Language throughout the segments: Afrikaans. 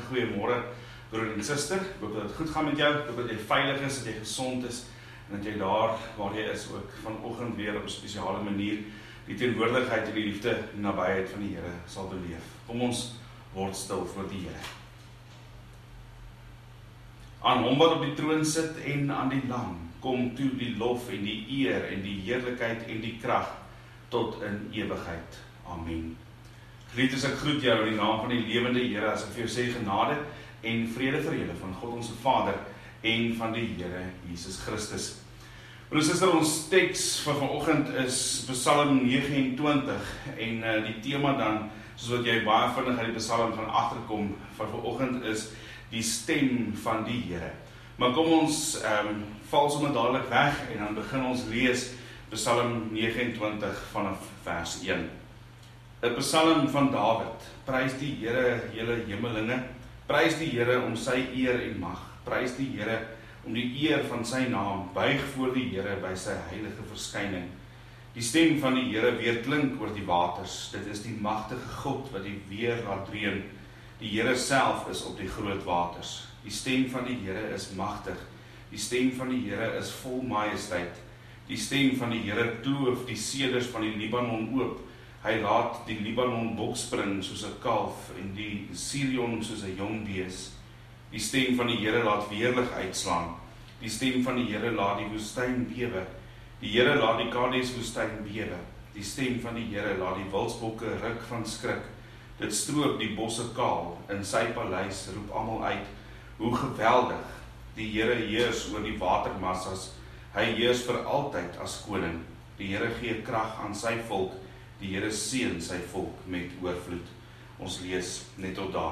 goeiemôre broer en suster. Ek hoop dat het goed gaan met jou, ek hoop dat jy veilig is, dat jy gesond is, en dat jy daar waar jy is ook vanoggend weer op 'n spesiale manier die teenwoordigheid en die liefde en nabyheid van die Here sal beleef. Kom ons word stil voor die Here. Aan hom wat op die troon sit en aan die Lam, kom toe die lof en die eer en die heerlikheid en die krag tot in ewigheid. Amen. Geliefdes, ek groet jou in die naam van die lewende Here, as ek vir jou sê genade en vrede vir julle van God ons Vader en van die Here Jesus Christus. Broer en suster, ons teks vir vanoggend is Psalm 29 en die tema dan, soos wat jy baie vinnig uit die Psalm gaan agterkom, van vanoggend is die stem van die Here. Maar kom ons val sommer dadelik weg en dan begin ons lees Psalm 29 vanaf vers 1. 'n Psalm van Dawid. Prys die Here, julle hemelinge. Prys die Here om sy eer en mag. Prys die Here om die eer van sy naam. Buig voor die Here by sy heilige verskyning. Die stem van die Here weerklink oor die waters. Dit is die magtige God wat die weer laat reën. Die Here self is op die groot waters. Die stem van die Here is magtig. Die stem van die Here is vol majesteit. Die stem van die Here kloof die seders van die Libanon oop. Hy laat die Libanon bokspring soos 'n kalf en die Sirion soos 'n jong bees. Die stem van die Here laat weerlig uitslaan. Die stem van die Here laat die woestyn bewe. Die Here laat die Kades woestyn bewe. Die stem van die Here laat die wildsbokke ruk van skrik. Dit stroop die bosse kaal. In sy paleis roep almal uit: hoe geweldig! Die Here heers oor die watermassas. Hy heers vir altyd as koning. Die Here gee krag aan sy volk. Die Here seën sy volk met oorvloed. Ons lees net tot daar.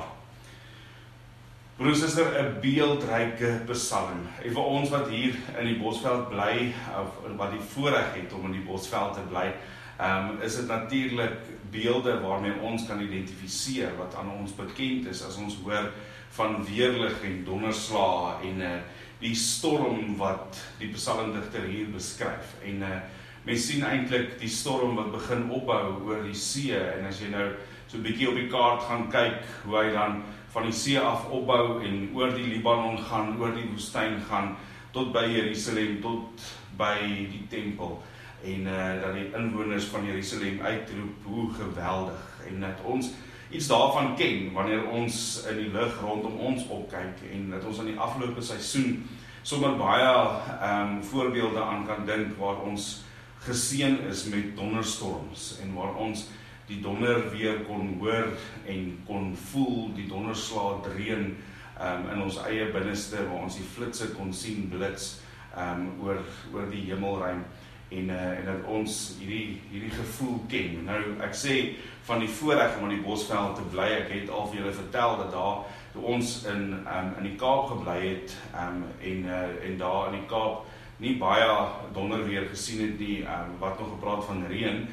Broers en susters, 'n beeldryke psalm. En vir ons wat hier in die Bosveld bly, of wat die voorreg het om in die Bosveld te bly, is dit natuurlik beelde waarmee ons kan identifiseer, wat aan ons bekend is as ons hoor van weerlig en donderslae en die storm wat die psalmdigter hier beskryf. En mens sien eintlik die storm wat begin opbou oor die see, en as jy nou so 'n bietjie op die kaart gaan kyk, hoe hy dan van die see af opbou en oor die Libanon gaan, oor die woestyn gaan, tot by Jerusalem, tot by die tempel, en dat die inwoners van Jerusalem uitroep, hoe geweldig, en dat ons iets daarvan ken, wanneer ons in die lug rondom ons opkyk, en dat ons aan die afgelope seisoen sommer baie voorbeelde aan kan dink, waar ons geseën is met donderstorms, en waar ons die donder weer kon hoor en kon voel, die donderslae reën in ons eie binneste, waar ons die flitse kon sien blits oor die hemelruim, en dat ons hierdie gevoel ken. Nou, ek sê van die voorreg om in die Bosveld te bly, ek het al vir julle vertel dat daar, toe ons in die Kaap gebly het, en daar in die Kaap nie baie donderweer gesien het nie, wat nog gepraat van reën,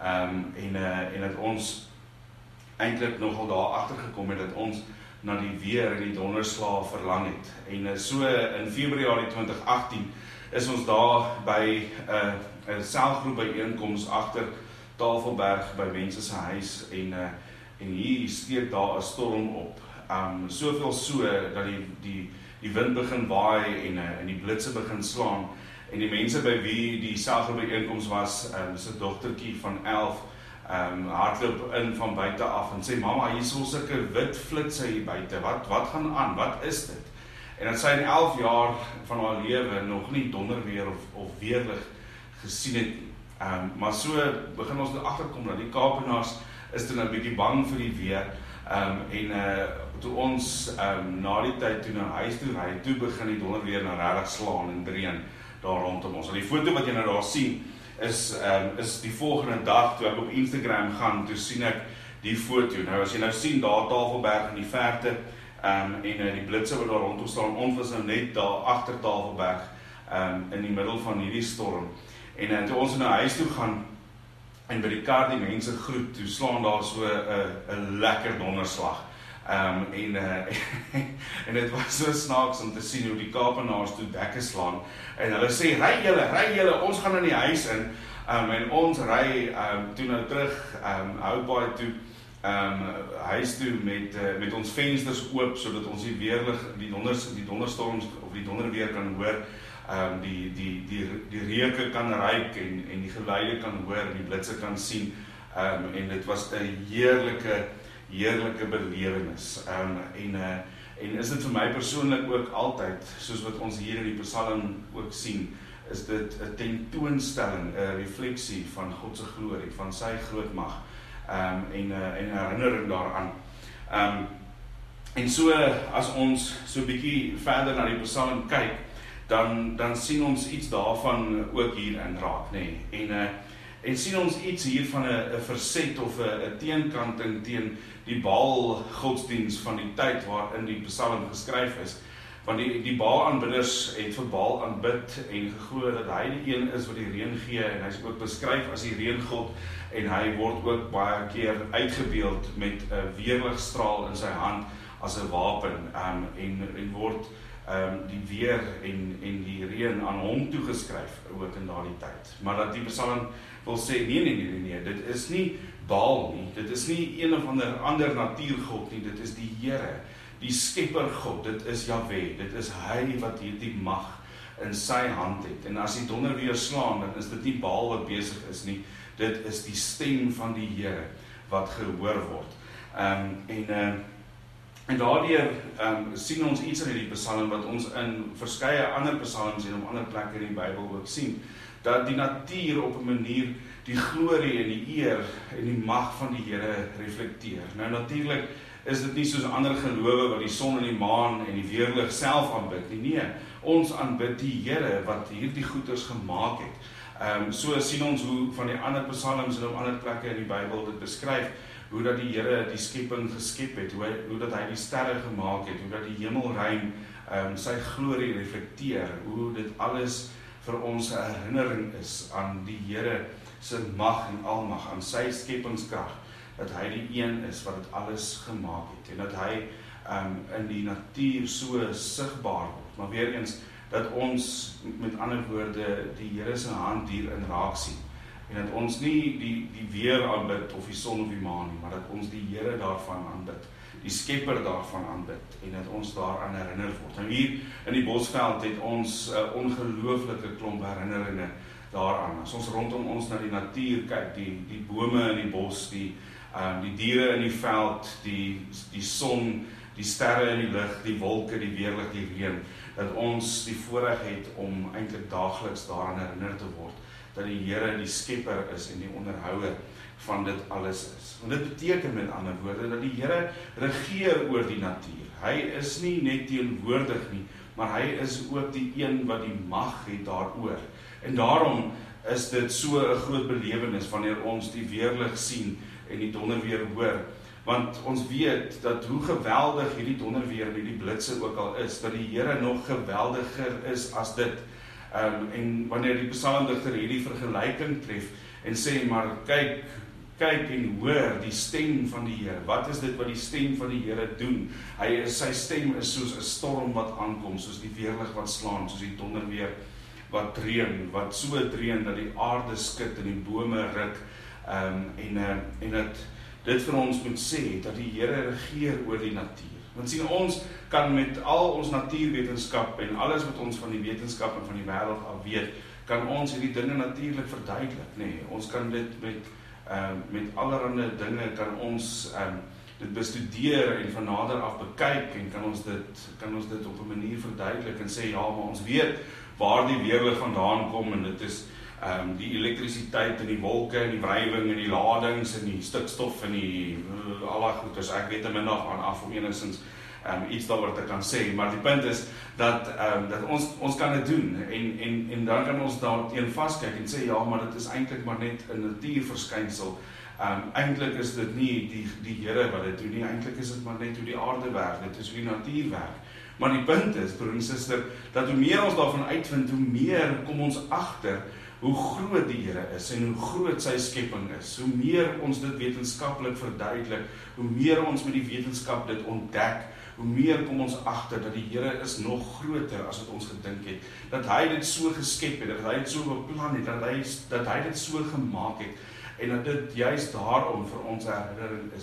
en dat ons eintlik nogal daar agtergekom het, dat ons na die weer en die donderslae verlang het. En so in Februarie 2018 is ons daar by 'n selgroep byeenkoms agter Tafelberg by mense se huis, en hier steek daar 'n storm op. Soveel so dat die wind begin waai en die blitse begin slaan, en die mense by wie die selgroep byeenkoms was, sy dogtertjie van 11, hardloop in van buite af en sê: "Mamma, hier is so sulke wit flitse hier buite, wat gaan aan, wat is dit?" En dat sy in 11 jaar van haar lewe nog nie donderweer of weerlig gesien het nie. Maar so begin ons nou agterkom dat die Kaapenaars is toe nou 'n bietjie bang vir die weer, en toe ons na die tyd toe na huis toe ry, toe begin die donderweer nou regtig slaan en reën daar rondom ons. En die foto wat jy nou daar sien, is die volgende dag, toe ek op Instagram gaan, toe sien ek die foto. Nou as jy nou sien, daar Tafelberg in die verte, en die blitse wat daar rondom staan, ons was nou net daar agter Tafelberg, in die middel van hierdie storm. En toe ons na huis toe gaan, en by die kar die mense groet, toe slaan daar so 'n lekker donderslag. En dit was so snaaks om te sien hoe die Kaapenaars toe dekke slaan, en hulle sê: ry julle, ons gaan in die huis in, en ons ry toe nou terug, Houtbaai toe, huis toe met ons vensters oop, sodat ons die weerlig, die donderstorms of die donderweer kan hoor, die reuke kan ruik en die geluide kan hoor, die blitse kan sien, en dit was 'n heerlike belewenis. En is dit vir my persoonlik ook altyd, soos wat ons hier in die Psalm ook sien, is dit 'n tentoonstelling, 'n refleksie van God se glorie, van sy groot mag, en 'n herinnering daaraan. En so, as ons so 'n bietjie verder na die Psalm kyk, dan sien ons iets daarvan ook hier in raak, nê. En sien ons iets hier van 'n verset of 'n teenkanting teen die Baal godsdiens van die tyd waarin die Psalm geskryf is. Want die Baal-aanbidders het vir Baal aanbid en geglo dat hy die een is wat die reën gee, en hy is ook beskryf as die reëngod, en hy word ook baie keer uitgebeeld met 'n weerligstraal in sy hand as 'n wapen, en word die weer en die reën aan hom toegeskryf ook in daardie tyd. Maar dat die Psalm wil sê, nee, dit is nie Baal nie, dit is nie een of ander natuurgod nie, dit is die Here, die skepper God, dit is Jahwe, dit is hy wat hierdie mag in sy hand het. En as die donder weer slaan, dan is dit nie Baal wat besig is nie, dit is die stem van die Here wat gehoor word. En daardeur sien ons iets in die Psalm wat ons in verskeie ander psalms en op ander plekke in die Bybel ook sien, dat die natuur op 'n manier die glorie en die eer en die mag van die Here reflekteer. Nou natuurlik is dit nie soos ander gelowe wat die son en die maan en die weerlig self aanbid nie. Nee, ons aanbid die Here wat hierdie goeders gemaak het. So sien ons hoe van die ander psalms en op ander plekke in die Bybel dit beskryf, hoe dat die Here die skepping geskep het, hoe dat hy die sterre gemaak het, hoe dat die hemelruim sy glorie reflekteer, hoe dit alles vir ons 'n herinnering is aan die Here se mag en almag, aan sy skepingskrag, dat hy die een is wat dit alles gemaak het, en dat hy in die natuur so sigbaar word, maar weer eens, dat ons, met ander woorde, die Here se hand hierin raak sien, en dat ons nie die weer aanbid, of die son of die maan nie, maar dat ons die Here daarvan aanbid, die skepper daarvan aanbid, en dat ons daaraan herinner word. En hier in die Bosveld het ons 'n ongelooflike klomp herinneringe daaraan. As ons rondom ons na die natuur kyk, die bome in die bos, die diere in die veld, die son, die sterre in die lug, die wolke, die weerlig, die reën, dat ons die voorreg het om eintlik daagliks daaraan herinner te word, dat die Here die skepper is en die onderhouer van dit alles is. En dit beteken met ander woorde, dat die Here regeer oor die natuur. Hy is nie net teenwoordig nie, maar hy is ook die een wat die mag het daaroor. En daarom is dit so 'n groot belewenis wanneer ons die weerlig sien en die donderweer hoor. Want ons weet dat hoe geweldig hierdie donderweer en hierdie blitse ook al is, dat die Here nog geweldiger is as dit. En wanneer die psalmdigter hierdie vergelyking tref en sê, maar kyk en hoor die stem van die Here. Wat is dit wat die stem van die Here doen? Sy stem is soos 'n storm wat aankom, soos die weerlig wat slaan, soos die donderweer wat dreun, wat so dreun dat die aarde skud en die bome ruk, en dat dit vir ons moet sê, dat die Here regeer oor die natuur. Want sien, ons kan met al ons natuurwetenskap en alles wat ons van die wetenskap en van die wêreld af weet, kan ons hierdie dinge natuurlik verduidelik, nee, ons kan dit met allerlei dinge, kan ons dit bestudeer en van nader af bekyk, en kan ons dit op 'n manier verduidelik en sê, ja, maar ons weet waar die weerlig vandaan kom, en dit is die elektrisiteit en die wolke en die wrywing en die ladings en die stikstof en die alle goeders, ek weet min af om enigstens iets daaroor te kan sê, maar die punt is dat ons kan dit doen, en dan kan ons daarteen vaskyk en sê, ja, maar dit is eintlik maar net 'n natuurverskynsel. Eintlik is dit nie die Here wat dit doen nie, eintlik is dit maar net hoe die aarde werk, dit is hoe die natuur werk. Maar die punt is, broer en suster, dat hoe meer ons daarvan uitvind, hoe meer kom ons agter hoe groot die Here is en hoe groot sy skepping is. Hoe meer ons dit wetenskaplik verduidelik, hoe meer ons met die wetenskap dit ontdek, hoe meer kom ons agter dat die Here is nog groter as wat ons gedink het. Dat hy dit so geskep het, dat hy dit so beplan het, dat hy dit so gemaak het, en dat dit juist daarom vir ons herinnering is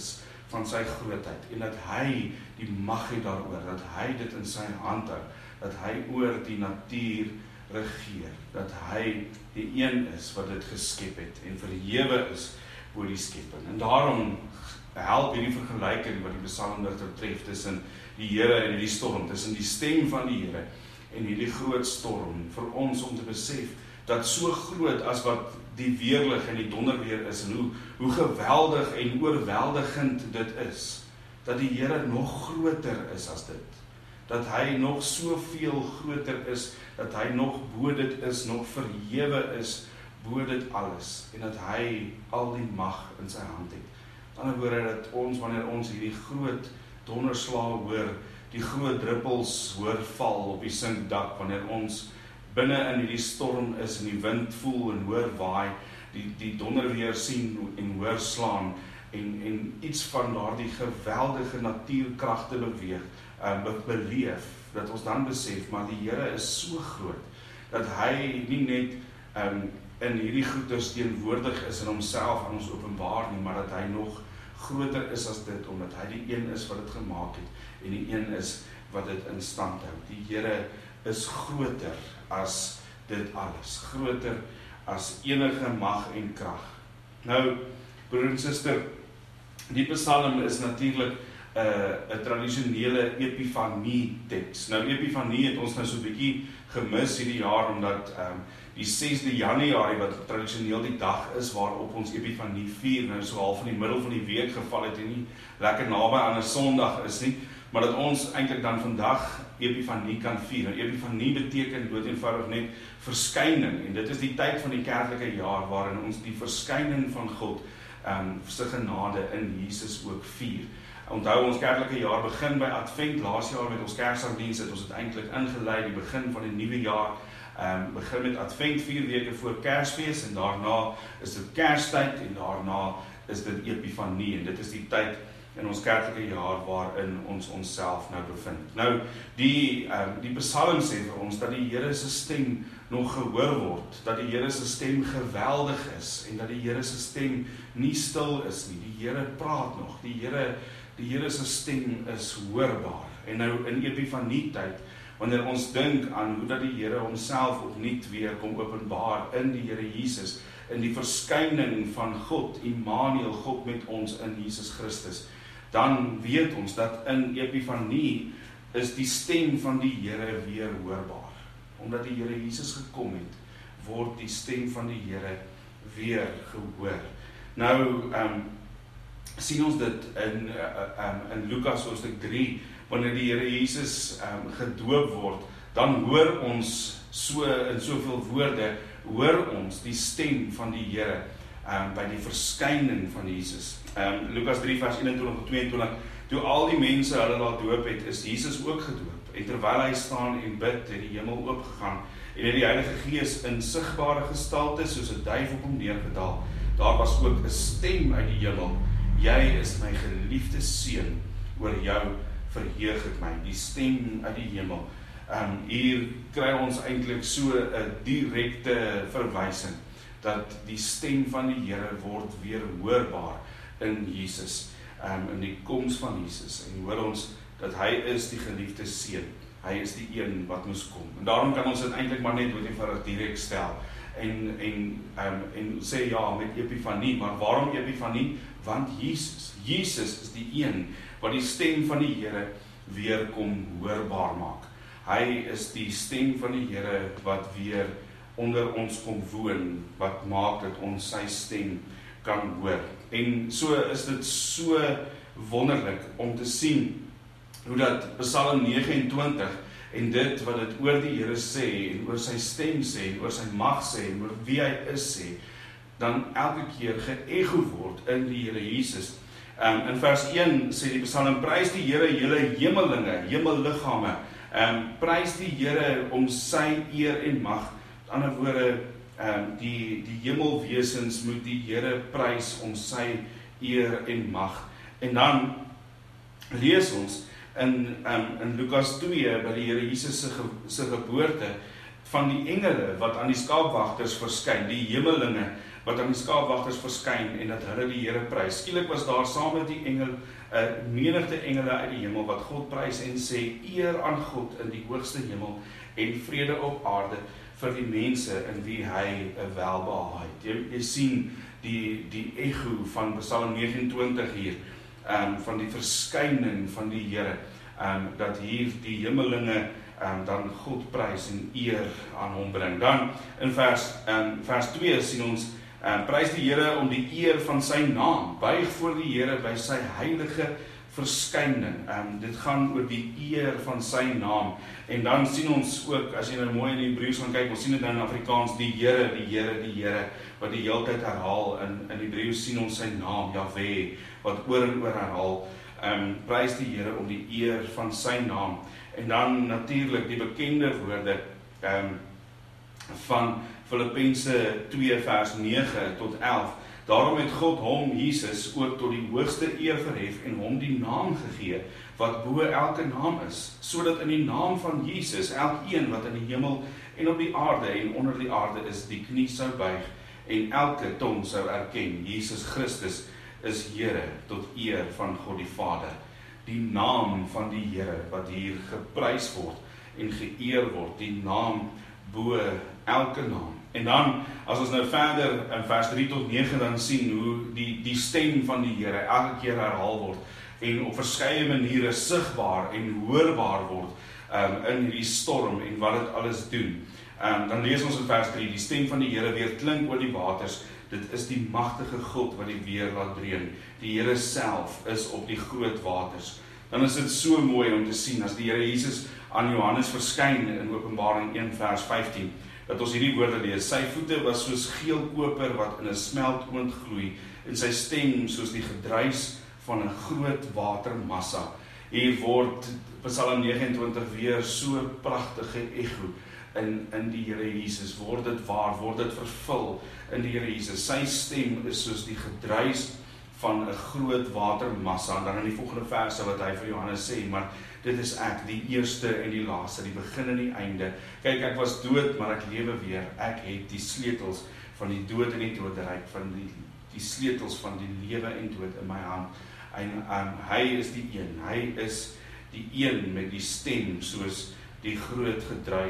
van sy grootheid, en dat hy die mag het daaroor, dat hy dit in sy hand hou, dat hy oor die natuur regeer, dat hy die een is wat dit geskep het, en verhewe is oor die skepping. En daarom help hierdie vergelyking wat die psalmdigter tref tussen die Here en die storm, tussen die stem van die Here en hierdie groot storm, vir ons om te besef, dat so groot as wat die weerlig en die donderweer is, en hoe geweldig en oorweldigend dit is, dat die Here nog groter is as dit, dat hy nog soveel groter is, dat hy nog bo dit is, nog verhewe is, bo dit alles, en dat hy al die mag in sy hand het. Aan die ander woorde, dat ons, wanneer ons hierdie groot donderslae hoor, die groot druppels hoor val op die sinkdak, wanneer ons binne in hierdie storm is, en die wind voel en hoor waai, die donderweer sien en hoor slaan, en iets van daardie geweldige natuurkragte beleef, dat ons dan besef, maar die Here is so groot, dat hy nie net in hierdie goeders teenwoordig is in homself aan ons openbaar nie, maar dat hy nog groter is as dit, omdat hy die een is wat dit gemaak het, en die een is wat dit in stand hou. Die Here is groter as dit alles, groter as enige mag en krag. Nou, broer en suster, die psalm is natuurlik 'n tradisionele epifanie teks. Nou, epifanie het ons nou so 'n bietjie gemis hierdie jaar, omdat die 6de Januarie, wat tradisioneel die dag is waarop ons epifanie vier, nou so half in die middel van die week geval het, en nie lekker naby aan 'n Sondag is nie, maar dat ons eintlik dan vandag epifanie kan vier. En epifanie beteken dood eenvoudig net verskyning, en dit is die tyd van die kerklike jaar waarin ons die verskyning van God se genade in Jesus ook vier. Onthou, ons kerklike jaar begin by Advent. Laas jaar met ons Kersdiens het ons dit eintlik ingelei, die begin van die nuwe jaar. Begin met Advent 4 weke voor Kersfees, en daarna is dit Kerstyd, en daarna is dit Epifanie, en dit is die tyd in ons kerklike jaar waarin ons onsself nou bevind. Nou, die Psalm sê vir ons dat die Here se stem nog gehoor word, dat die Here se stem geweldig is, en dat die Here se stem nie stil is nie. Die Here praat nog, die Here se stem is hoorbaar. En nou in Epifanie tyd, wanneer ons dink aan hoe dat die Here homself opnuut weer kom openbaar in die Here Jesus, in die verskyning van God, Immanuel, God met ons in Jesus Christus, dan weet ons dat in Epifanie is die stem van die Here weer hoorbaar. Omdat die Here Jesus gekom het, word die stem van die Here weer gehoor. Nou, sien ons dit in Lukas hoofstuk 3, wanneer die Here Jesus gedoop word, dan hoor ons in soveel woorde, hoor ons die stem van die Here by die verskyning van Jesus. Lukas 3 vers 21-22, toe al die mense hulle laat doop het, is Jesus ook gedoop. En terwyl hy staan en bid, het die hemel oopgegaan, en het die Heilige Gees in sigbare gestalte soos 'n duif op hom neergedaal. Daar was ook 'n stem uit die hemel: "Jy is my geliefde seun, oor jou verheug ek my." Die stem uit die hemel. Hier kry ons eintlik so 'n direkte verwysing dat die stem van die Here word weer hoorbaar in Jesus, in die koms van Jesus, en hoor ons dat hy is die geliefde seun, hy is die een wat moes kom. En daarom kan ons dit eintlik maar net eenvoudig direk stel, en sê ja, met Epifanie. Maar waarom Epifanie? Want Jesus is die een wat die stem van die Here weer kom hoorbaar maak. Hy is die stem van die Here wat weer onder ons kom woon, wat maak dat ons sy stem kan hoor. En so is dit so wonderlik om te sien hoe dat Psalm 29 en dit wat dit oor die Here sê, en oor sy stem sê, en oor sy mag sê, en oor wie hy is sê, dan elke keer geëcho word in die Here Jesus. In vers 1 sê die Psalm: "Prys die Here, julle hemelinge, hemelliggame, prys die Here om sy eer en mag." Met ander woorde, die hemelwesens moet die Here prys om sy eer en mag. En dan lees ons in Lukas 2 by die Here Jesus se geboorte, van die engele wat aan die skaapwagters verskyn, die hemelinge wat aan die skaapwagters verskyn en dat hulle die Here prys. Skielik was daar saam met die engel 'n menigte engele uit die hemel wat God prys en sê eer aan God in die hoogste hemel en vrede op aarde vir die mense in wie hy 'n welbehae het. Jy sien die echo van Psalm 29 hier, van die verskyning van die Here, dat hier die hemelinge dan God prys en eer aan hom bring. Dan in vers 2 sien ons, prys die Here om die eer van sy naam, buig voor die Here by sy heilige verskyning. Dit gaan oor die eer van sy naam. En dan sien ons ook, as jy nou mooi in die Hebreëus gaan kyk, ons sien dit nou in Afrikaans, die Here, die Here, die Here, wat die hele tyd herhaal. In Hebreëus sien ons sy naam, Jahwe, wat oor en oor herhaal. Prys die Here om die eer van sy naam. En dan natuurlik die bekende woorde van Filippense 2 vers 9 tot 11. Daarom het God hom, Jesus, ook tot die hoogste eer verhef en hom die naam gegee, wat bo elke naam is, sodat in die naam van Jesus, elkeen wat in die hemel en op die aarde en onder die aarde is, die knie sou buig en elke tong sou erken, Jesus Christus is Here tot eer van God die Vader. Die naam van die Here wat hier geprys word en geëer word, die naam bo elke naam. En dan, as ons nou verder in vers 3 tot 9 dan sien hoe die stem van die Here elke keer herhaal word en op verskeie maniere sigbaar en hoorbaar word in hierdie storm en wat dit alles doen. Dan lees ons in vers 3, die stem van die Here weer klink oor die waters. Dit is die magtige God wat die weer laat reën. Die Here self is op die groot waters. Dan is dit so mooi om te sien as die Here Jesus aan Johannes verskyn in Openbaring 1 vers 15, dat ons hierdie woorde lees. Sy voete was soos geel koper wat in 'n smeltoond gloei en sy stem soos die gedruis van 'n groot watermassa. Hier word Psalm 29 weer so pragtige echo in die Here Jesus. Word dit waar, word dit vervul in die Here Jesus. Sy stem is soos die gedruis van 'n groot watermassa. En dan in die volgende verse wat hy vir Johannes sê, maar dit is ek, die eerste en die laaste, die begin en die einde. Kyk, ek was dood, maar ek lewe weer. Ek het die sleutels van die dood en die doderyk, van die sleutels van die lewe en dood in my hand. En hy is die een, hy is die een met die stem soos die groot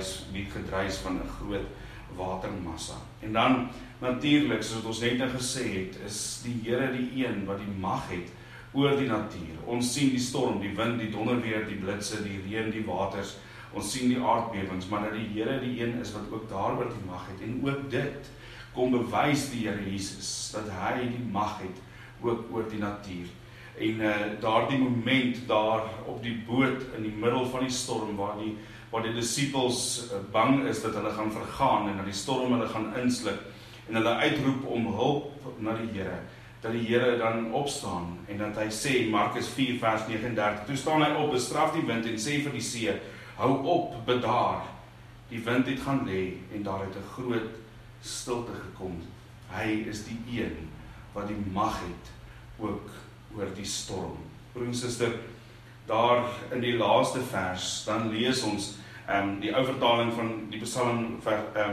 gedruis van 'n groot watermassa. En dan natuurlik, soos ons net nou gesê het, is die Here die een wat die mag het oor die natuur. Ons sien die storm, die wind, die donderweer, die blitse, die reën, die waters. Ons sien die aardbewings, maar dat die Here die een is wat ook daaroor die mag het. En ook dit kom bewys die Here Jesus dat hy die mag het ook oor die natuur. En daardie moment daar op die boot in die middel van die storm waar die disippels bang is dat hulle gaan vergaan en dat die storm hulle gaan insluk en hulle uitroep om hulp na die Here, dat die Here dan opstaan en dat hy sê, Markus 4 vers 39, toe staan hy op, bestraf die wind en sê vir die see, hou op, bedaar. Die wind het gaan lê en daar het 'n groot stilte gekom. Hy is die een wat die mag het ook oor die storm. Broer en suster, daar in die laaste vers, dan lees ons die ou vertaling van die Psalm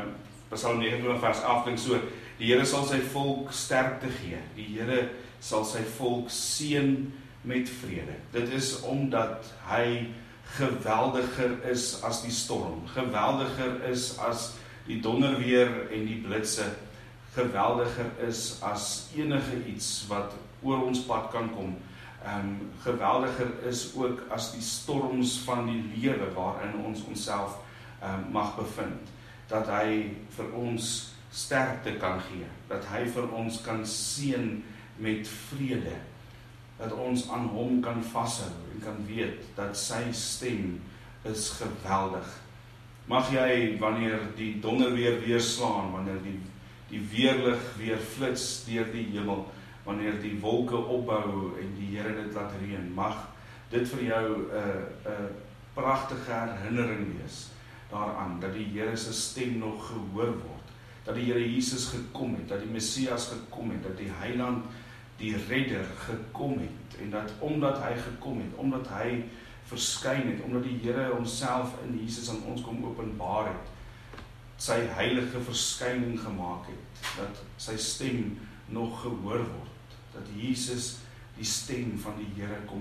29 vers 11 klink so, die Here sal sy volk sterkte gee, die Here sal sy volk seën met vrede. Dit is omdat hy geweldiger is as die storm, geweldiger is as die donderweer en die blitse, geweldiger is as enige iets wat oor ons pad kan kom, geweldiger is ook as die storms van die lewe waarin ons onsself mag bevind, dat hy vir ons sterkte kan gee, dat hy vir ons kan seën met vrede, dat ons aan hom kan vashou en kan weet dat sy stem is geweldig. Mag jy, wanneer die donderweer weer slaan, wanneer die weerlig weer flits deur die hemel, wanneer die wolke opbou en die Here dit laat reën, mag dit vir jou 'n pragtige herinnering wees daaraan, dat die Here se stem nog gehoor word, dat die Here Jesus gekom het, dat die Messias gekom het, dat die Heiland, die Redder gekom het, en dat omdat hy gekom het, omdat hy verskyn het, omdat die Here homself in Jesus aan ons kom openbaar het, sy heilige verskyning gemaak het, dat sy stem nog gehoor word, dat Jesus die stem van die Here kom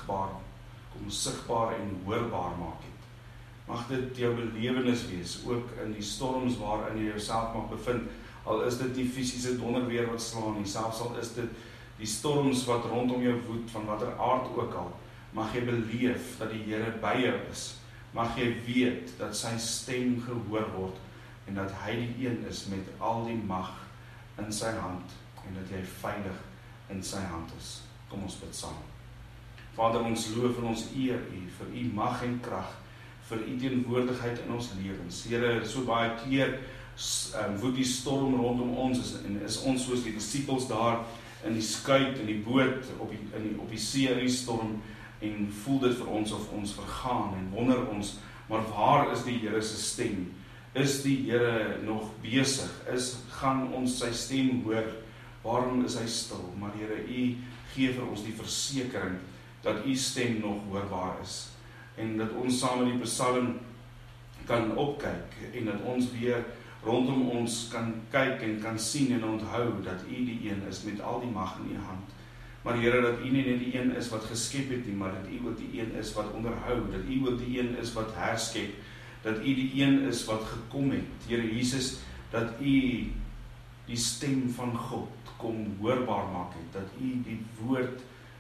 sigbaar en hoorbaar maak het. Mag dit jou belewenis wees, ook in die storms waarin jy jouself mag bevind, al is dit die fisiese donderweer wat slaan nie, selfs al is dit die storms wat rondom jou woed, van watter aard ook al, mag jy beleef dat die Here by jou is, mag jy weet dat sy stem gehoor word, en dat hy die een is met al die mag in sy hand, en dat jy veilig in sy hand is. Kom ons bid saam. Vader, ons loof en ons eer U, vir U mag en krag, vir U teenwoordigheid in ons lewens. Here, so baie keer woed die storm rondom ons, en is ons soos die disippels daar in die skuit, in die boot, op die see in die storm, en voel dit vir ons of ons vergaan, en wonder ons, maar waar is die Here se stem? Is die Here nog besig? Gaan ons sy stem hoor? Waarom is hy stil? Maar Here, U gee vir ons die versekering dat U stem nog hoorbaar is, en dat ons saam met die Psalm kan opkyk, en dat ons weer rondom ons kan kyk en kan sien en onthou dat U die een is met al die mag in U hand. Maar Here, dat U nie net die een is wat geskep het nie, maar dat U ook die een is wat onderhou, dat U ook die een is wat herskep, dat U die een is wat gekom het. Here Jesus, dat U die stem van God kom hoorbaar maak het, dat U die woord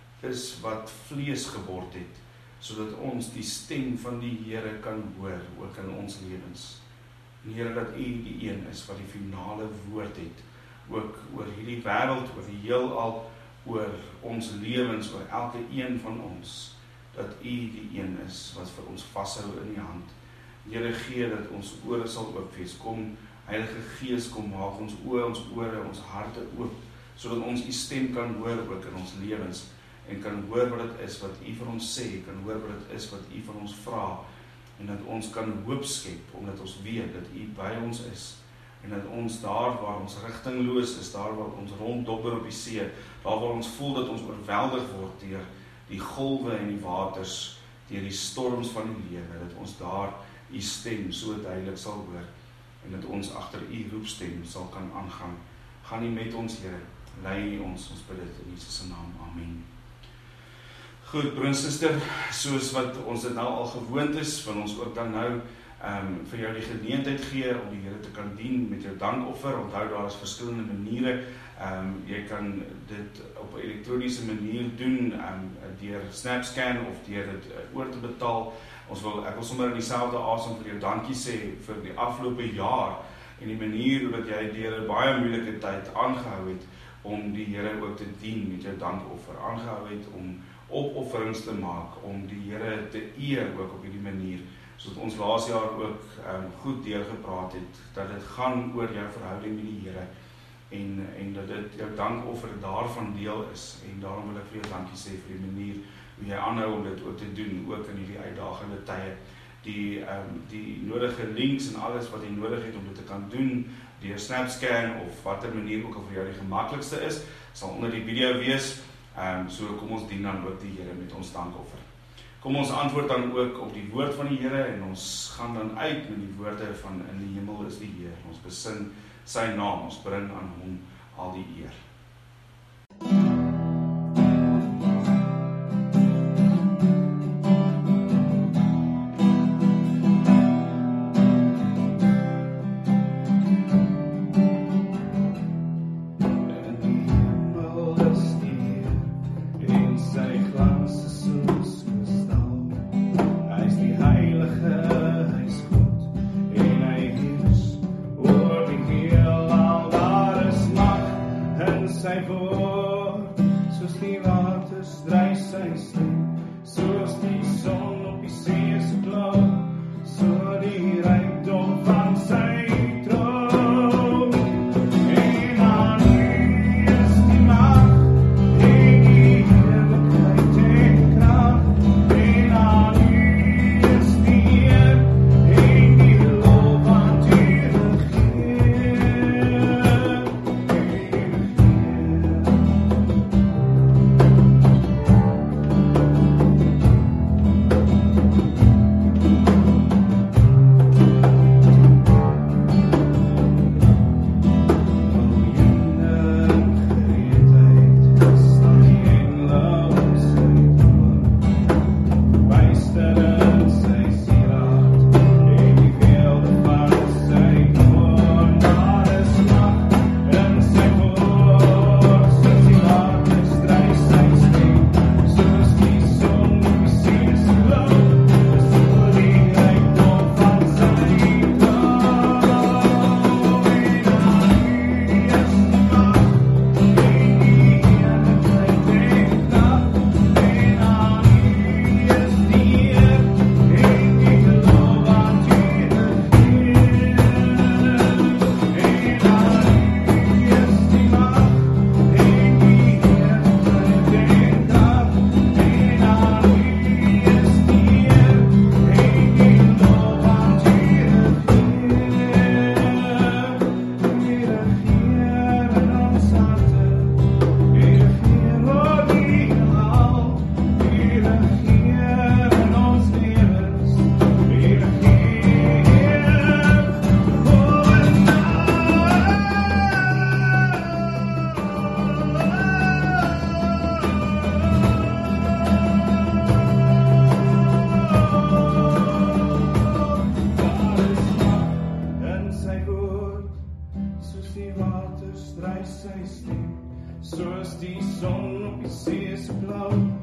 is wat vlees geword het, sodat ons die stem van die Here kan hoor, ook in ons lewens. En Here, dat U die een is wat die finale woord het, ook oor hierdie wêreld, oor die heelal, oor ons lewens, oor elke een van ons, dat U die een is wat vir ons vashou in die hand. Here, gee dat ons ore sal oop wees. Kom, Heilige Gees, kom maak ons oë, ons ore, ons harte oop, sodat ons U stem kan hoor ook in ons lewens, en kan hoor wat dit is wat U vir ons sê, kan hoor wat dit is wat U van ons vra, en dat ons kan hoop skep, omdat ons weet dat U by ons is, en dat ons daar waar ons rigtingloos is, daar waar ons ronddobber op die see, daar waar ons voel dat ons oorweldig word deur die golwe en die waters, deur die storms van die lewe, dat ons daar U stem so duidelik sal hoor, en dat ons agter U roepstem sal kan aangaan. Gaan U met ons, Here, lei ons bid dit in Jesus se naam, amen. Goed, broer en suster, soos wat ons dit nou al gewoond is, van ons ook dan nou vir jou die geleentheid gee om die Here te kan dien met jou dankoffer. Onthou, daar is verskillende maniere. Jy kan dit op 'n elektroniese manier doen, deur SnapScan of deur dit oor te betaal. Ek wil sommer in dieselfde asem vir jou dankie sê vir die afgelope jaar en die manier hoe dat jy deur 'n baie moeilike tyd aangehou het om die Here ook te dien met jou dankoffer, aangehou het om opofferings te maak, om die Here te eer ook op hierdie manier, sodat ons laas jaar ook goed deurgepraat het, dat dit gaan oor jou verhouding met die Here, en dat dit jou dankoffer daarvan deel is, en daarom wil ek vir jou dankie sê vir die manier hoe jy aanhou om dit ook te doen, ook in hierdie uitdagende tye, die nodige links en alles wat jy nodig het om dit te kan doen, deur SnapScan of watter manier ook al vir jou die gemaklikste is, sal onder die video wees, so kom ons dien dan ook die Here met ons dankoffer. Kom ons antwoord dan ook op die woord van die Here, en ons gaan dan uit met die woorde van in die hemel is die Heer. Ons besing sy naam, ons bring aan hom al die eer. And sy stem, soos die son op die see se blou.